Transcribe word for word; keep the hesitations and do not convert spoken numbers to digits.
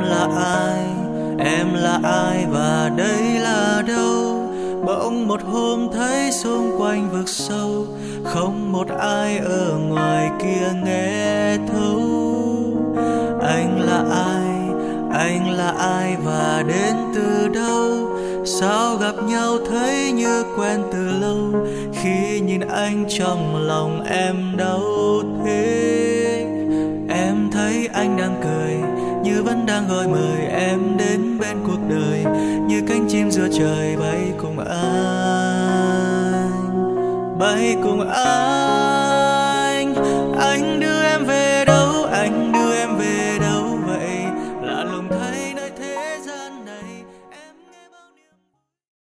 là ai, em là ai và đây là đâu? Bỗng một hôm thấy xung quanh vực sâu, không một ai ở ngoài kia nghe thấu. Anh là ai, anh là ai và đến từ đâu? Sao gặp nhau thấy như quen từ lâu, khi nhìn anh trong lòng em đau thế. Em thấy anh đang cười, như vẫn đang gọi mời em đến bên cuộc đời, như cánh chim giữa trời bay cùng anh, bay cùng anh. Anh đưa em về đâu, anh